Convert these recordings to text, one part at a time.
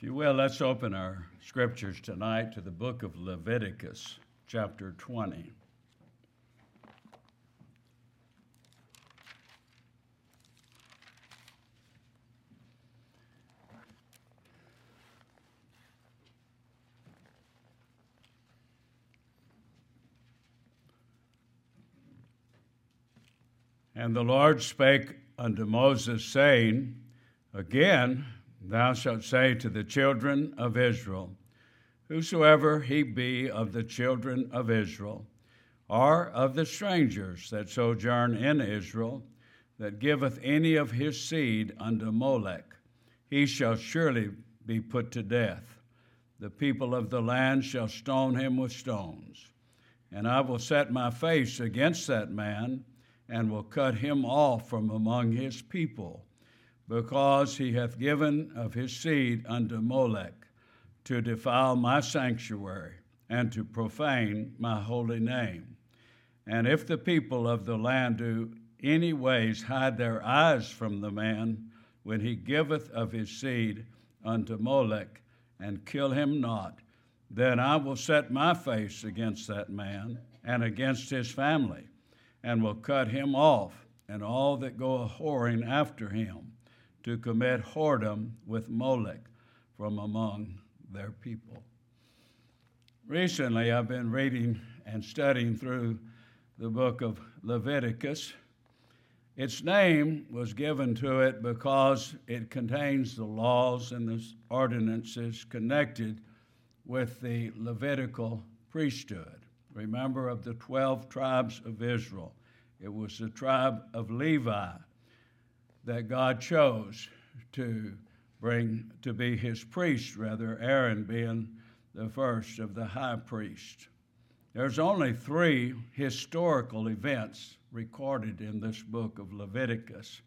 you will, let's open our scriptures tonight to the book of Leviticus, chapter 20. And the Lord spake unto Moses, saying, Again, thou shalt say to the children of Israel, Whosoever he be of the children of Israel, or of the strangers that sojourn in Israel, that giveth any of his seed unto Molech, he shall surely be put to death. The people of the land shall stone him with stones. And I will set my face against that man, and will cut him off from among his people, because he hath given of his seed unto Molech, to defile my sanctuary, and to profane my holy name. And if the people of the land do any ways hide their eyes from the man, when he giveth of his seed unto Molech, and kill him not, then I will set my face against that man, and against his family, and will cut him off, and all that go a-whoring after him, to commit whoredom with Molech from among their people. Recently, I've been reading and studying through the book of Leviticus. Its name was given to it because it contains the laws and the ordinances connected with the Levitical priesthood. Remember, of the 12 tribes of Israel, it was the tribe of Levi that God chose to bring to be his priest, rather, Aaron being the first of the high priest. There's only 3 historical events recorded in this book of Leviticus.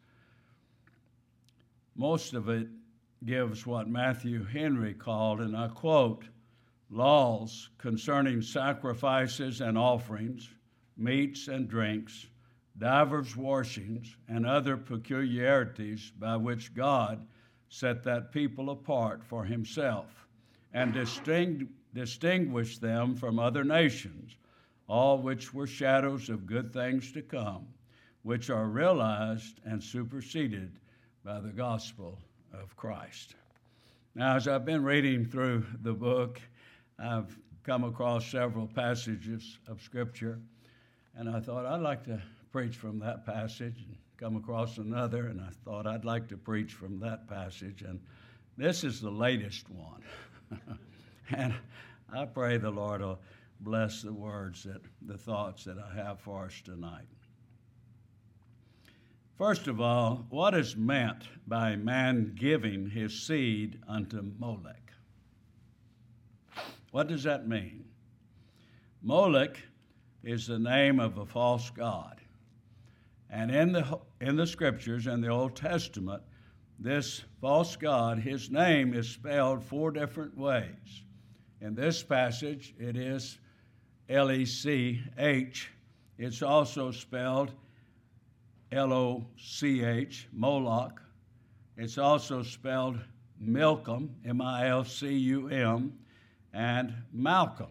Most of it gives what Matthew Henry called, and I quote, laws concerning sacrifices and offerings, meats and drinks, divers washings, and other peculiarities by which God set that people apart for himself, and distinguished them from other nations, all which were shadows of good things to come, which are realized and superseded by the gospel of Christ. Now, as I've been reading through the book, I've come across several passages of Scripture, and I thought I'd like to preach from that passage, and come across another, and I thought I'd like to preach from that passage, and this is the latest one. And I pray the Lord will bless the thoughts that I have for us tonight. First of all, what is meant by a man giving his seed unto Molech? What does that mean? Molech is the name of a false god. And in the scriptures and the Old Testament, this false god, his name is spelled 4 different ways. In this passage, it is L-E-C-H. It's also spelled L-O-C-H, Moloch. It's also spelled Milcom, M-I-L-C-U-M, and Malcolm,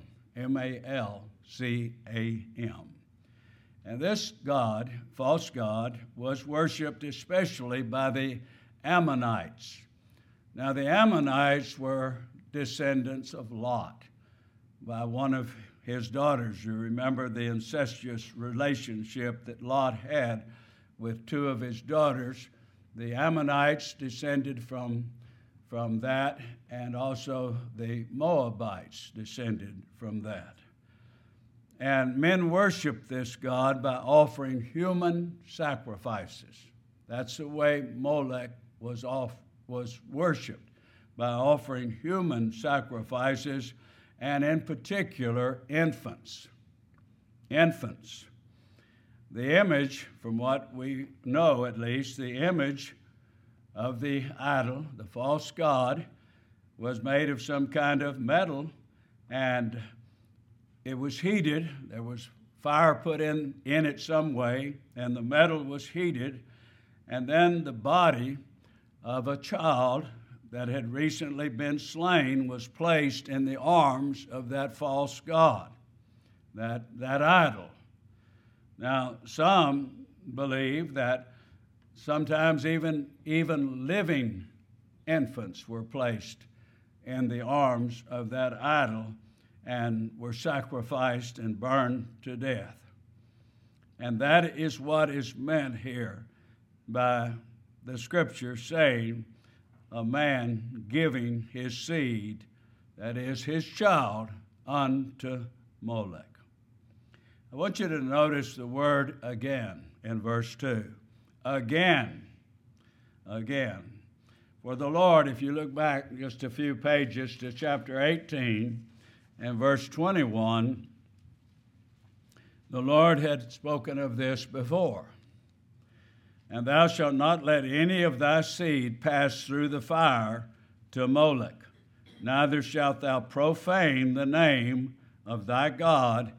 M-A-L-C-A-M. And this god, false god, was worshipped especially by the Ammonites. Now, the Ammonites were descendants of Lot, by one of his daughters. You remember the incestuous relationship that Lot had with 2 of his daughters. The Ammonites descended from that, and also the Moabites descended from that. And men worshiped this god by offering human sacrifices. That's the way Molech was worshipped, by offering human sacrifices, and in particular, infants. Infants. The image, from what we know at least, the image of the idol, the false god, was made of some kind of metal, and it was heated. There was fire put in it some way, and the metal was heated, and then the body of a child that had recently been slain was placed in the arms of that false god, that idol. Now, some believe that sometimes even living infants were placed in the arms of that idol and were sacrificed and burned to death. And that is what is meant here by the Scripture saying a man giving his seed, that is, his child, unto Molech. I want you to notice the word again in verse 2. Again. For the Lord, if you look back just a few pages to chapter 18 and verse 21, the Lord had spoken of this before. And thou shalt not let any of thy seed pass through the fire to Molech, neither shalt thou profane the name of thy God.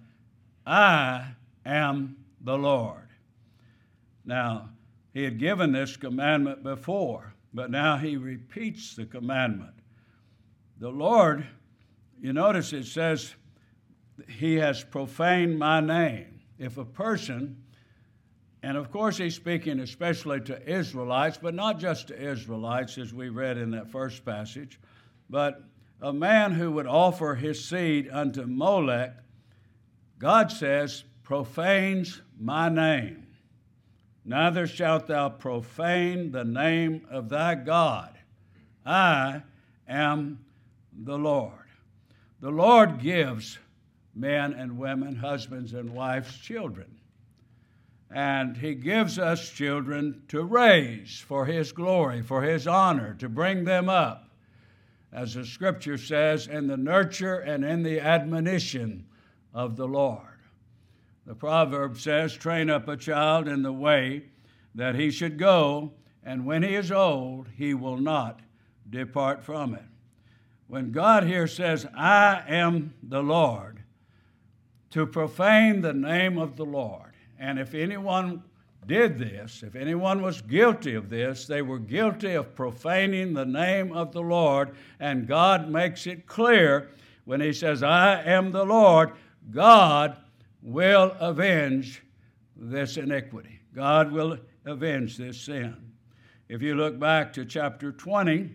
I am the Lord. Now, he had given this commandment before, but now he repeats the commandment. The Lord, you notice it says, he has profaned my name. If a person, and of course he's speaking especially to Israelites, but not just to Israelites as we read in that first passage, but a man who would offer his seed unto Molech, God says, profanes my name. Neither shalt thou profane the name of thy God. I am the Lord. The Lord gives men and women, husbands and wives, children. And he gives us children to raise for his glory, for his honor, to bring them up, as the Scripture says, in the nurture and in the admonition of the Lord. The proverb says, train up a child in the way that he should go, and when he is old, he will not depart from it. When God here says, I am the Lord, to profane the name of the Lord, and if anyone did this, if anyone was guilty of this, they were guilty of profaning the name of the Lord, and God makes it clear when he says, I am the Lord, God will avenge this iniquity. God will avenge this sin. If you look back to chapter 20,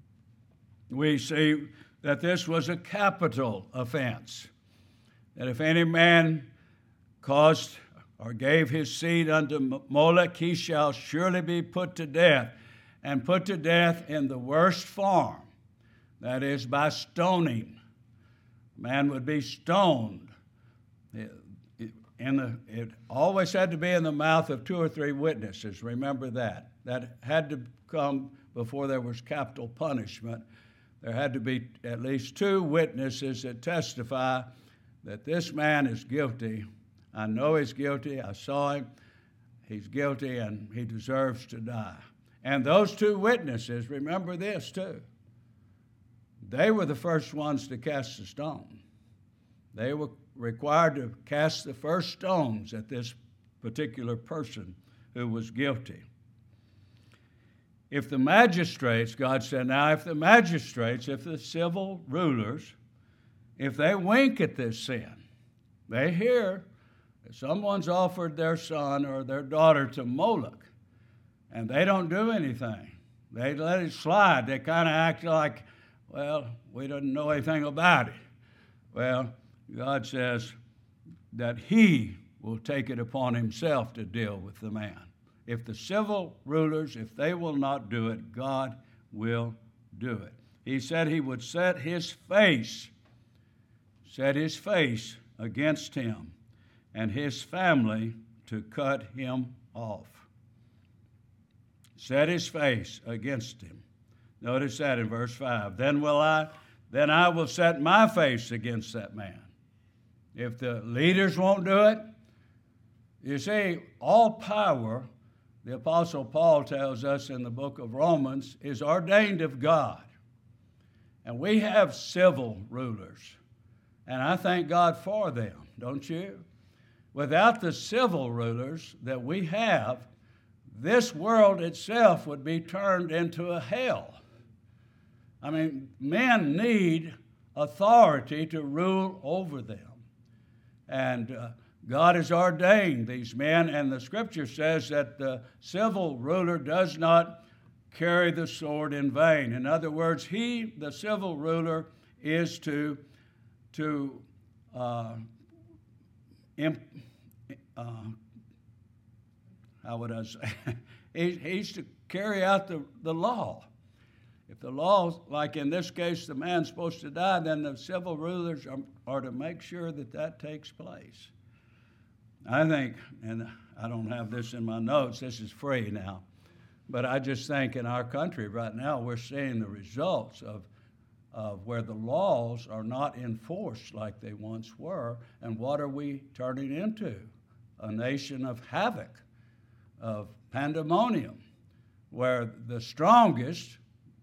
we see that this was a capital offense. That if any man caused or gave his seed unto Molech, he shall surely be put to death, and put to death in the worst form, that is, by stoning. Man would be stoned. It always had to be in the mouth of 2 or 3 witnesses. Remember that. That had to come before there was capital punishment. There had to be at least 2 witnesses that testify that this man is guilty. I know he's guilty. I saw him. He's guilty, and he deserves to die. And those 2 witnesses, remember this too, they were the first ones to cast the stone. They were required to cast the first stones at this particular person who was guilty. If the magistrates, God said, now if the civil rulers, if they wink at this sin, they hear that someone's offered their son or their daughter to Moloch, and they don't do anything. They let it slide. They kind of act like, well, we didn't know anything about it. Well, God says that he will take it upon himself to deal with the man. If the civil rulers, if they will not do it, God will do it. He said he would set his face against him and his family to cut him off. Set his face against him. Notice that in verse 5. Then I will set my face against that man. If the leaders won't do it, you see, all power, the Apostle Paul tells us in the book of Romans, is ordained of God. And we have civil rulers, and I thank God for them, don't you? Without the civil rulers that we have, this world itself would be turned into a hell. I mean, men need authority to rule over them. And God has ordained these men, and the Scripture says that the civil ruler does not carry the sword in vain. In other words, the civil ruler, is how would I say? He's to carry out the law. If the law, like in this case, the man's supposed to die, then the civil rulers are to make sure that takes place. I think, and I don't have this in my notes, this is free now, but I just think in our country right now we're seeing the results of where the laws are not enforced like they once were, and what are we turning into? A nation of havoc, of pandemonium, where the strongest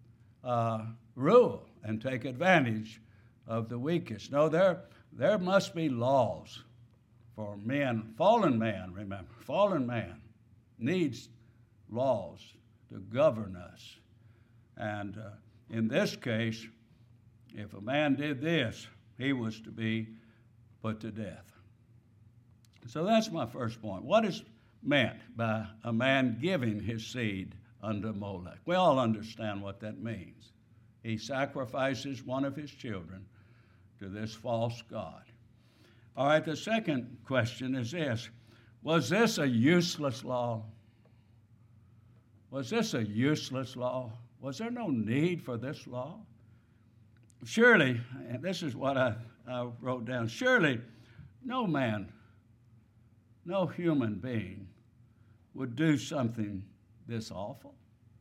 rule and take advantage of the weakest. No, there must be laws for men. Fallen man, remember, fallen man needs laws to govern us. And in this case, if a man did this, he was to be put to death. So that's my first point. What is meant by a man giving his seed unto Molech? We all understand what that means. He sacrifices one of his children to this false god. All right, the second question is this. Was this a useless law? Was this a useless law? Was there no need for this law? Surely, and this is what I wrote down, surely no man, no human being would do something this awful.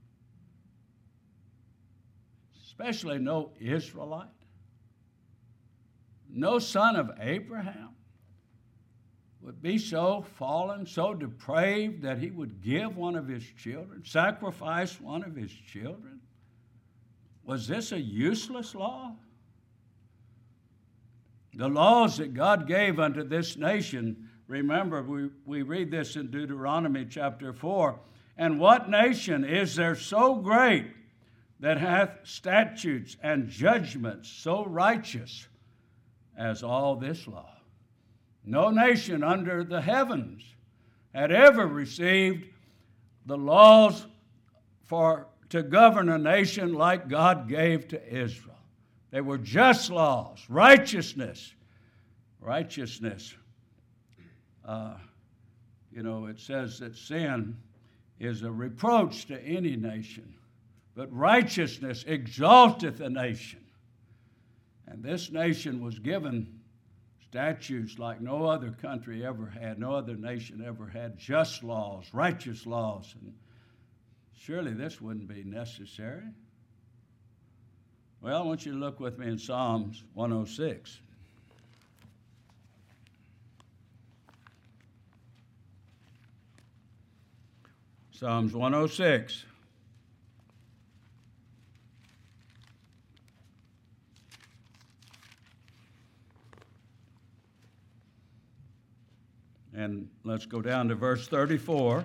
Especially no Israelite, no son of Abraham would be so fallen, so depraved that he would give one of his children, sacrifice one of his children. Was this a useless law? The laws that God gave unto this nation, remember, we read this in Deuteronomy chapter 4, and what nation is there so great that hath statutes and judgments so righteous as all this law? No nation under the heavens had ever received the laws to govern a nation like God gave to Israel. They were just laws, righteousness. Righteousness. It says that sin is a reproach to any nation, but righteousness exalteth a nation. And this nation was given statutes like no other country ever had, no other nation ever had, just laws, righteous laws. And surely this wouldn't be necessary. Well, I want you to look with me in Psalms 106. Psalms 106. And let's go down to verse 34.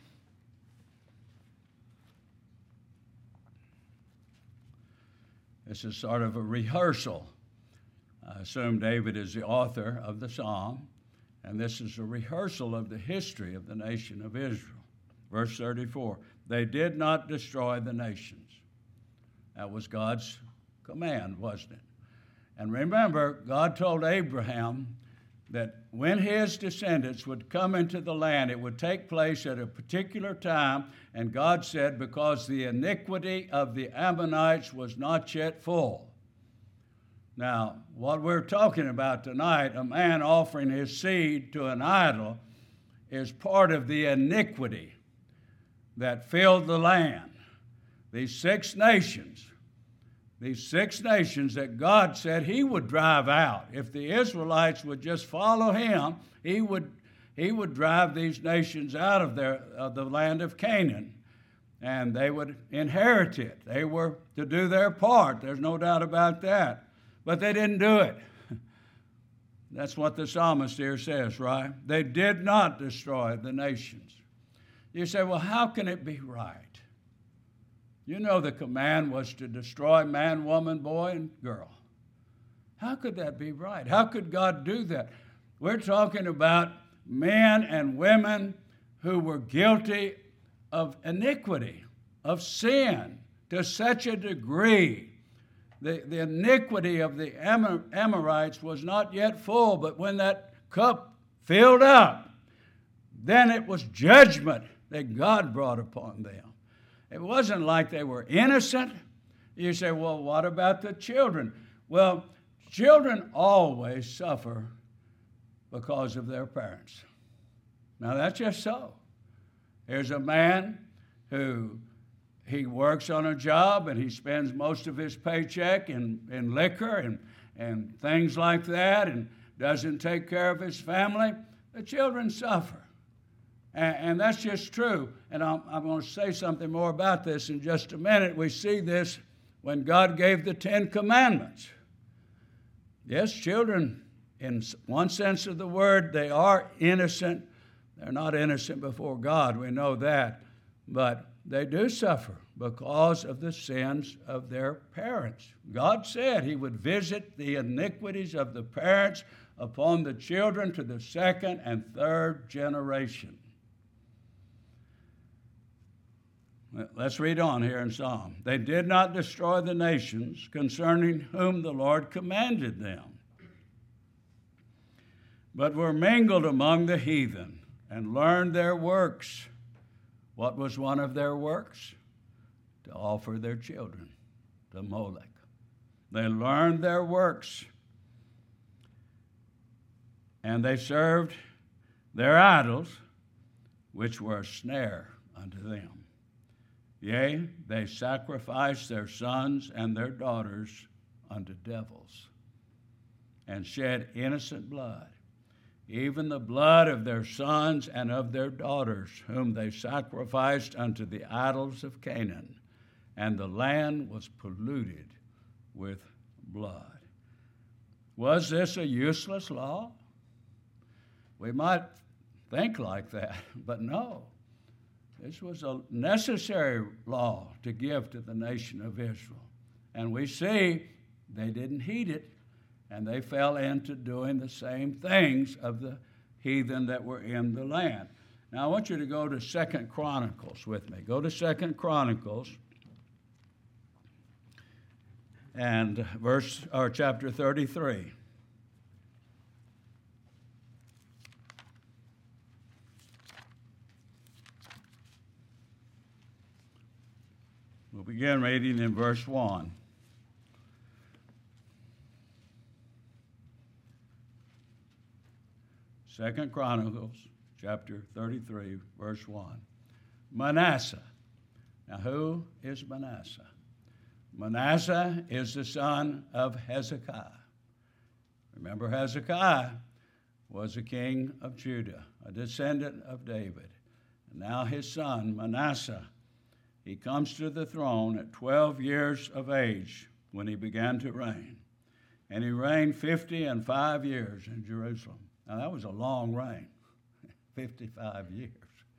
This is sort of a rehearsal. I assume David is the author of the psalm, and this is a rehearsal of the history of the nation of Israel. Verse 34, they did not destroy the nations. That was God's command, wasn't it? And remember, God told Abraham that when his descendants would come into the land, it would take place at a particular time, and God said, because the iniquity of the Ammonites was not yet full. Now, what we're talking about tonight, a man offering his seed to an idol, is part of the iniquity that filled the land. These six nations that God said he would drive out. If the Israelites would just follow him, he would drive these nations out of the land of Canaan, and they would inherit it. They were to do their part. There's no doubt about that. But they didn't do it. That's what the psalmist here says, right? They did not destroy the nations. You say, well, how can it be right? You know the command was to destroy man, woman, boy, and girl. How could that be right? How could God do that? We're talking about men and women who were guilty of iniquity, of sin, to such a degree. The iniquity of the Amorites was not yet full, but when that cup filled up, then it was judgment that God brought upon them. It wasn't like they were innocent. You say, well, what about the children? Well, children always suffer because of their parents. Now, that's just so. Here's a man who he works on a job and he spends most of his paycheck in liquor and things like that and doesn't take care of his family. The children suffer. And that's just true. And I'm going to say something more about this in just a minute. We see this when God gave the Ten Commandments. Yes, children, in one sense of the word, they are innocent. They're not innocent before God. We know that. But they do suffer because of the sins of their parents. God said he would visit the iniquities of the parents upon the children to the second and third generation. Let's read on here in Psalm. They did not destroy the nations concerning whom the Lord commanded them, but were mingled among the heathen and learned their works. What was one of their works? To offer their children to Molech. They learned their works, and they served their idols, which were a snare unto them. Yea, they sacrificed their sons and their daughters unto devils, and shed innocent blood, even the blood of their sons and of their daughters, whom they sacrificed unto the idols of Canaan, and the land was polluted with blood. Was this a useless law? We might think like that, but no. This was a necessary law to give to the nation of Israel. And we see they didn't heed it, and they fell into doing the same things of the heathen that were in the land. Now, I want you to go to 2 Chronicles with me. Go to 2 Chronicles and chapter 33. We'll begin reading in verse 1. Second Chronicles, chapter 33, verse 1. Manasseh. Now, who is Manasseh? Manasseh is the son of Hezekiah. Remember, Hezekiah was a king of Judah, a descendant of David. And now his son, Manasseh, he comes to the throne at 12 years of age when he began to reign. And he reigned 55 years in Jerusalem. Now, that was a long reign, 55 years.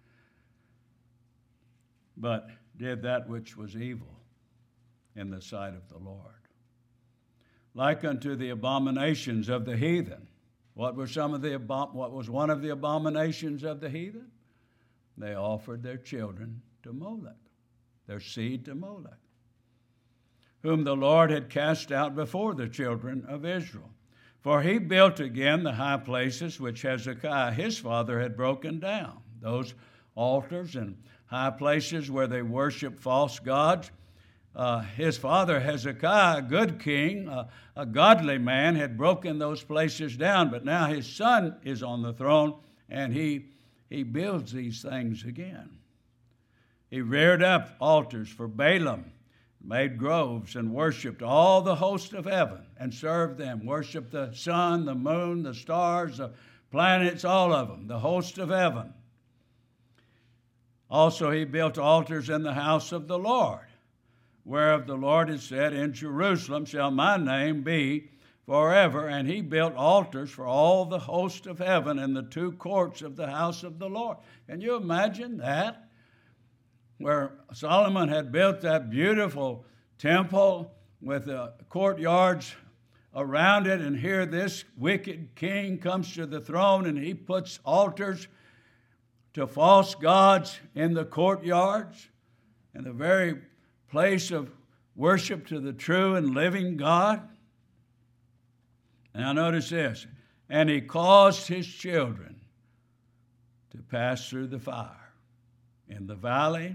But did that which was evil in the sight of the Lord. Like unto the abominations of the heathen. What was one of the abominations of the heathen? They offered their children to Molech, their seed to Molech, whom the Lord had cast out before the children of Israel. For he built again the high places which Hezekiah his father had broken down, those altars and high places where they worshiped false gods. His father Hezekiah, a good king, a godly man, had broken those places down, but now his son is on the throne, and he builds these things again. He reared up altars for Balaam, made groves, and worshipped all the host of heaven and served them, worshipped the sun, the moon, the stars, the planets, all of them, the host of heaven. Also he built altars in the house of the Lord, whereof the Lord had said, in Jerusalem shall my name be forever. And he built altars for all the host of heaven in the two courts of the house of the Lord. Can you imagine that? where Solomon had built that beautiful temple with the courtyards around it, and here this wicked king comes to the throne and he puts altars to false gods in the courtyards, in the very place of worship to the true and living God. Now notice this, and he caused his children to pass through the fire in the valley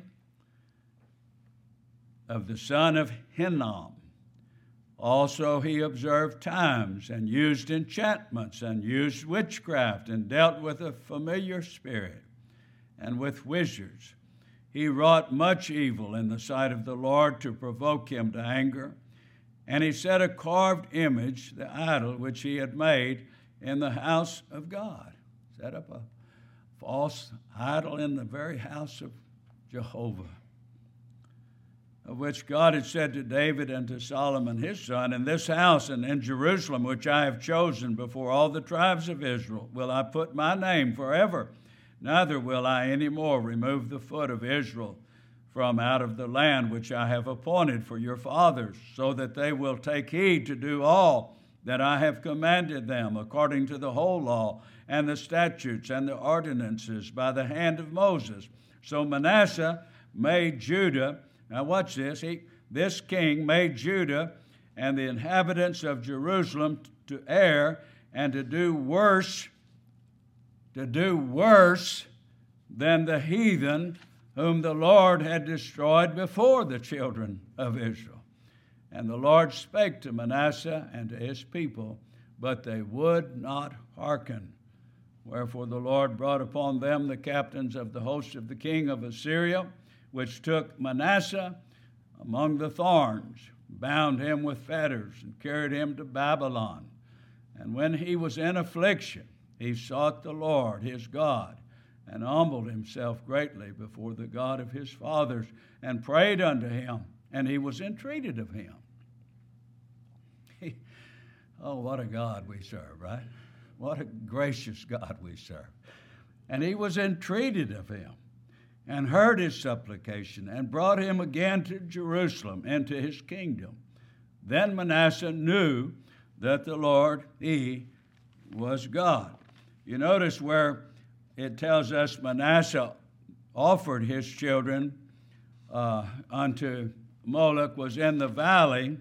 of the son of Hinnom. Also he observed times and used enchantments and used witchcraft and dealt with a familiar spirit and with wizards. He wrought much evil in the sight of the Lord to provoke him to anger. And he set a carved image, the idol which he had made, in the house of God. Set up a false idol in the very house of Jehovah, of which God had said to David and to Solomon his son, in this house and in Jerusalem, which I have chosen before all the tribes of Israel, will I put my name forever. Neither will I any more remove the foot of Israel from out of the land which I have appointed for your fathers, so that they will take heed to do all that I have commanded them, according to the whole law and the statutes and the ordinances by the hand of Moses. So Manasseh made Judah, now watch this, this king made Judah and the inhabitants of Jerusalem to err and to do worse than the heathen whom the Lord had destroyed before the children of Israel. And the Lord spake to Manasseh and to his people, but they would not hearken. Wherefore the Lord brought upon them the captains of the host of the king of Assyria, which took Manasseh among the thorns, bound him with fetters, and carried him to Babylon. And when he was in affliction, he sought the Lord his God, and humbled himself greatly before the God of his fathers, and prayed unto him, and he was entreated of him. Oh, what a God we serve, right? What a gracious God we serve. And he was entreated of him, and heard his supplication, and brought him again to Jerusalem, into his kingdom. Then Manasseh knew that the Lord, he was God. You notice where it tells us Manasseh offered his children unto Moloch was in the valley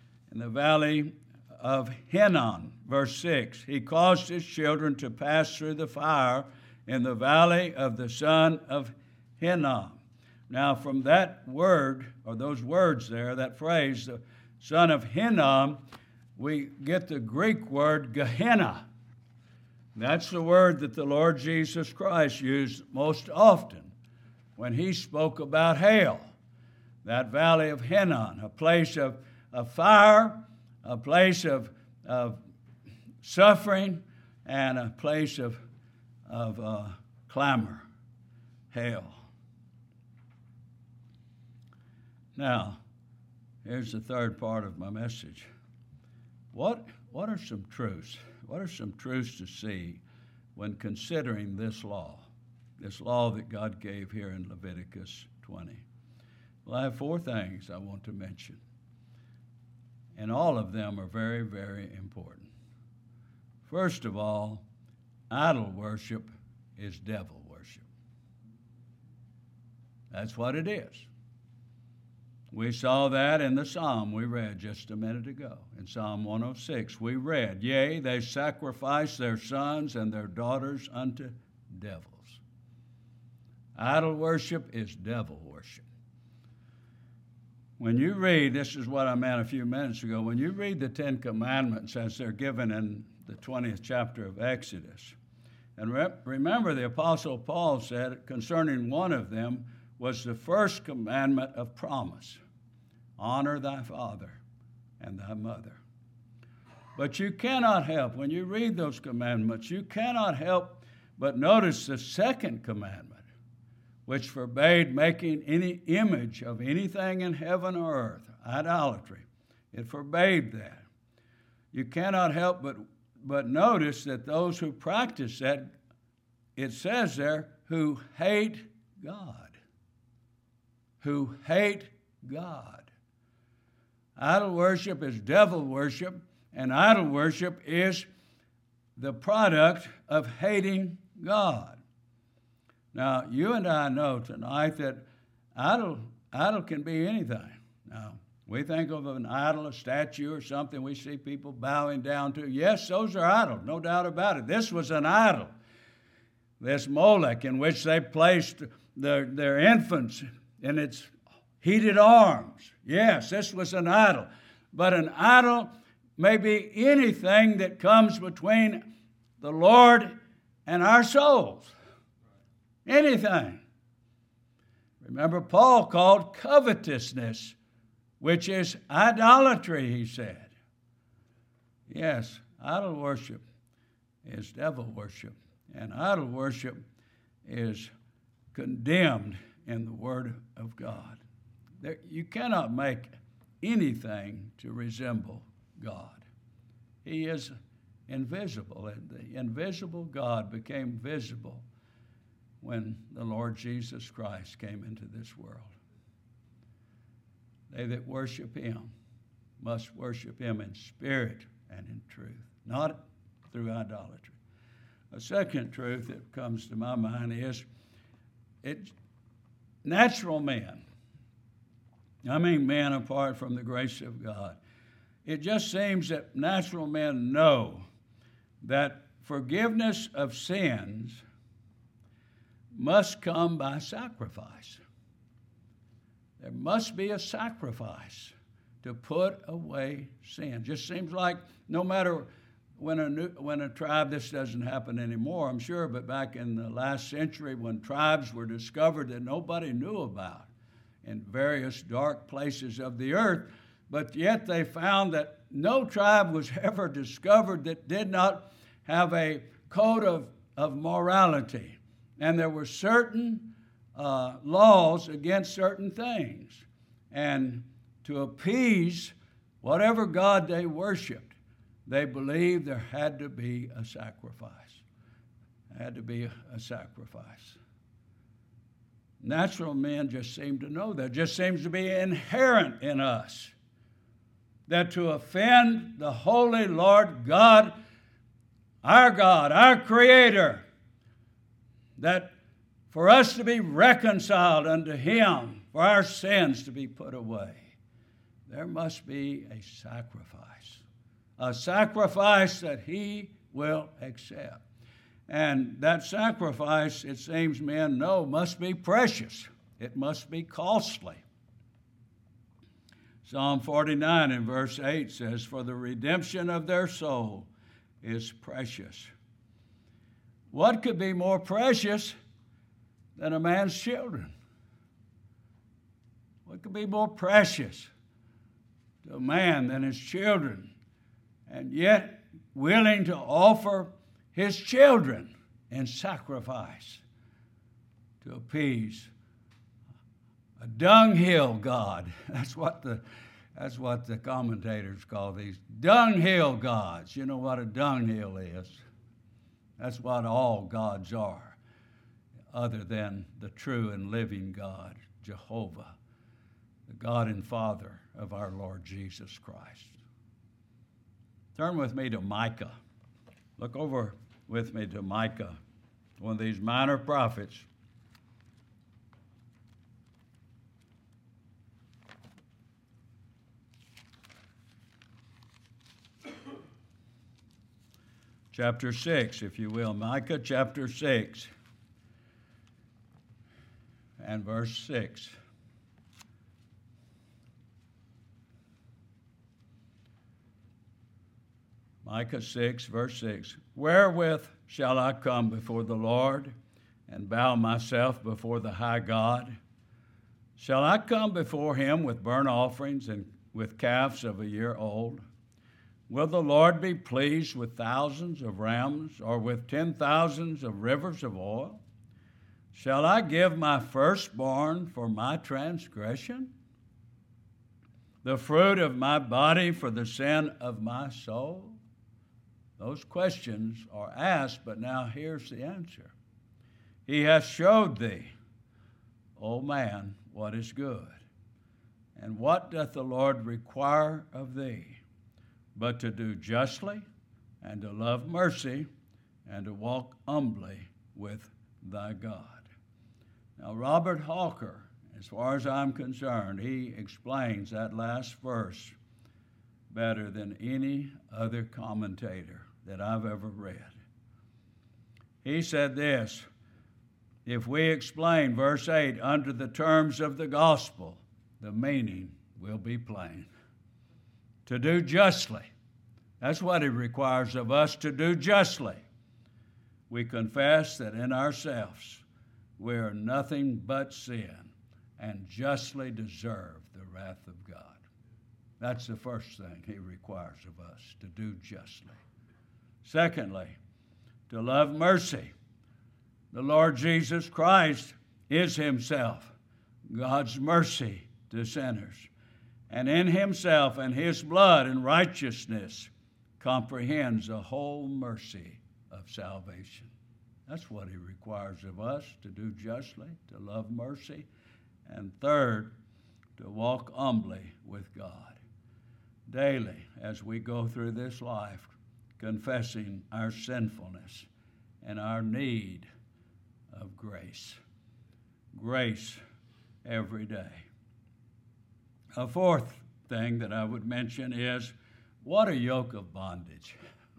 of Hinnom. Verse 6, he caused his children to pass through the fire in the valley of the son of Hinnom. Now from that word, or those words there, that phrase, the son of Hinnom, we get the Greek word Gehenna. That's the word that the Lord Jesus Christ used most often when he spoke about hell. That valley of Hinnom, a place of fire, a place of suffering, and a place of clamor, hell. Now, here's the third part of my message. What are some truths? What are some truths to see when considering this law that God gave here in Leviticus 20? Well, I have four things I want to mention, and all of them are very, very important. First of all, idol worship is devil worship. That's what it is. We saw that in the psalm we read just a minute ago. In Psalm 106, we read, yea, they sacrifice their sons and their daughters unto devils. Idol worship is devil worship. When you read, this is what I meant a few minutes ago, when you read the Ten Commandments as they're given in the 20th chapter of Exodus, and remember the Apostle Paul said concerning one of them was the first commandment of promise. Honor thy father and thy mother. But you cannot help, when you read those commandments, you cannot help but notice the second commandment, which forbade making any image of anything in heaven or earth, idolatry. It forbade that. You cannot help but notice that those who practice that, it says there, who hate God. who hate God. Idol worship is devil worship, and idol worship is the product of hating God. Now, you and I know tonight that idol can be anything. Now, we think of an idol, a statue or something we see people bowing down to. Yes, those are idols, no doubt about it. This was an idol, this Molech, in which they placed their infants in its heated arms. Yes, this was an idol. But an idol may be anything that comes between the Lord and our souls. Anything. Remember, Paul called covetousness, which is idolatry, he said. Yes, idol worship is devil worship, and idol worship is condemned in the Word of God. You cannot make anything to resemble God. He is invisible, and the invisible God became visible when the Lord Jesus Christ came into this world. They that worship him must worship him in spirit and in truth, not through idolatry. A second truth that comes to my mind is natural men. I mean men apart from the grace of God. It just seems that natural men know that forgiveness of sins must come by sacrifice. There must be a sacrifice to put away sin. Just seems like no matter when a tribe, this doesn't happen anymore, I'm sure, but back in the last century when tribes were discovered that nobody knew about in various dark places of the earth, but yet they found that no tribe was ever discovered that did not have a code of morality. And there were certain laws against certain things. And to appease whatever God they worshiped, they believed there had to be a sacrifice. There had to be a sacrifice. Natural men just seem to know that. It just seems to be inherent in us that to offend the holy Lord God, our Creator, that for us to be reconciled unto him, for our sins to be put away, there must be a sacrifice that he will accept. And that sacrifice, it seems men know, must be precious. It must be costly. Psalm 49 in verse 8 says, "For the redemption of their soul is precious." What could be more precious than a man's children? What could be more precious to a man than his children? And yet willing to offer his children in sacrifice to appease a dunghill God. That's what the commentators call these dunghill gods. You know what a dunghill is? That's what all gods are, other than the true and living God, Jehovah, the God and Father of our Lord Jesus Christ. Turn with me to Micah. Look over with me to Micah, one of these minor prophets. Chapter 6, if you will. Micah chapter 6 and verse 6. Micah 6, verse 6. "Wherewith shall I come before the Lord and bow myself before the high God? Shall I come before him with burnt offerings and with calves of a year old? Will the Lord be pleased with thousands of rams or with 10,000s of rivers of oil? Shall I give my firstborn for my transgression, the fruit of my body for the sin of my soul?" Those questions are asked, but now here's the answer. "He hath showed thee, O man, what is good. And what doth the Lord require of thee? But to do justly, and to love mercy, and to walk humbly with thy God. Now, Robert Hawker, as far as I'm concerned, he explains that last verse better than any other commentator that I've ever read. He said this: if we explain verse 8 under the terms of the gospel, the meaning will be plain. To do justly. That's what he requires of us, to do justly. We confess that in ourselves we are nothing but sin and justly deserve the wrath of God. That's the first thing he requires of us, to do justly. Secondly, to love mercy. The Lord Jesus Christ is himself God's mercy to sinners, and in himself and his blood and righteousness comprehends the whole mercy of salvation. That's what he requires of us, to do justly, to love mercy, and third, to walk humbly with God daily as we go through this life, confessing our sinfulness and our need of grace. Grace every day. A fourth thing that I would mention is, what a yoke of bondage.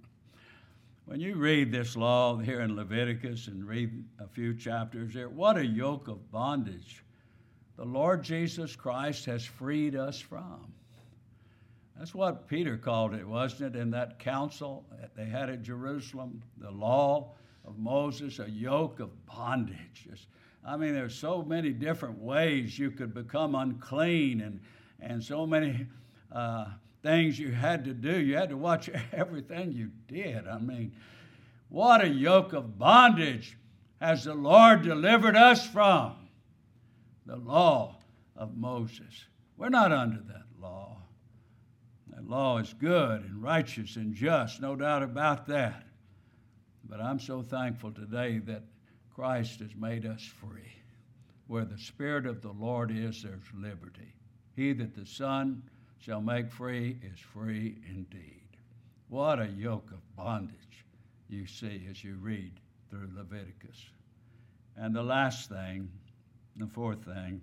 When you read this law here in Leviticus and read a few chapters there, what a yoke of bondage the Lord Jesus Christ has freed us from. That's what Peter called it, wasn't it, in that council that they had at Jerusalem, the law of Moses, a yoke of bondage. There's so many different ways you could become unclean, and so many things you had to do. You had to watch everything you did. What a yoke of bondage has the Lord delivered us from. The law of Moses. We're not under that law. That law is good and righteous and just, no doubt about that. But I'm so thankful today that Christ has made us free. Where the Spirit of the Lord is, there's liberty. He that the Son shall make free is free indeed. What a yoke of bondage you see as you read through Leviticus. And the last thing, the fourth thing,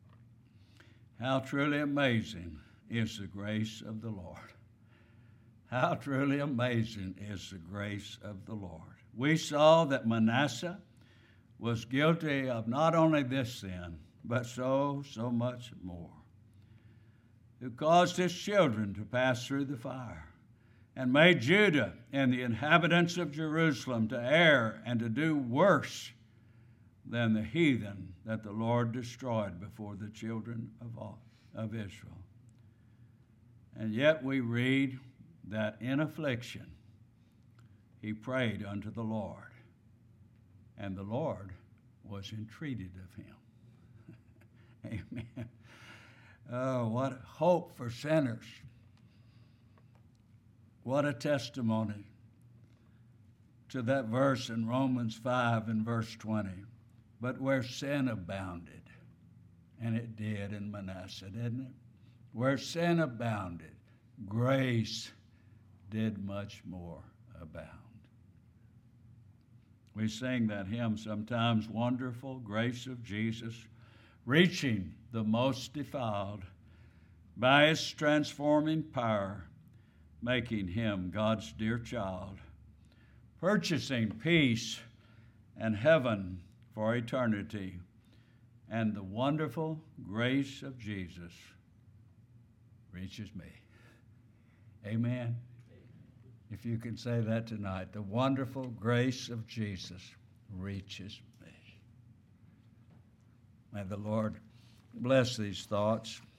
how truly amazing is the grace of the Lord. How truly amazing is the grace of the Lord. We saw that Manasseh was guilty of not only this sin, but so much more, who caused his children to pass through the fire, and made Judah and the inhabitants of Jerusalem to err and to do worse than the heathen that the Lord destroyed before the children of Israel. And yet we read that in affliction he prayed unto the Lord, and the Lord was entreated of him. Amen. Oh, what hope for sinners. What a testimony to that verse in Romans 5 and verse 20. But where sin abounded, and it did in Manasseh, didn't it? Where sin abounded, grace did much more abound. We sing that hymn sometimes, Wonderful Grace of Jesus, reaching the most defiled, by his transforming power, making him God's dear child, purchasing peace and heaven for eternity, and the wonderful grace of Jesus reaches me. Amen. If you can say that tonight, the wonderful grace of Jesus reaches me. May the Lord bless these thoughts.